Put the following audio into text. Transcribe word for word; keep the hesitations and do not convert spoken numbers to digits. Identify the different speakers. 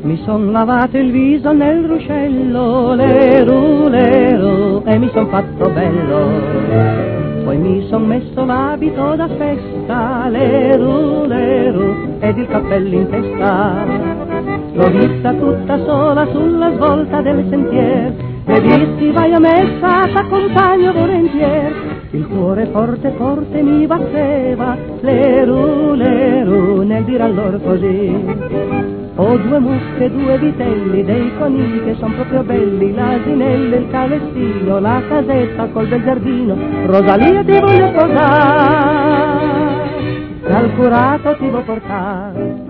Speaker 1: Mi son lavato il viso nel ruscello, leru, leru, e mi son fatto bello. Poi mi son messo l'abito da festa, leru, leru, ed il cappello in testa. L'ho vista tutta sola sulla svolta del sentier, e dissi vai a messa, t'accompagno volentieri. Il cuore forte forte mi batteva, leru, leru, nel dire allora così. Ho due mucche, due vitelli, dei conigli che son proprio belli, l'asinello, il calestino, la casetta col bel giardino. Rosalia ti voglio sposare, dal curato ti voglio portare.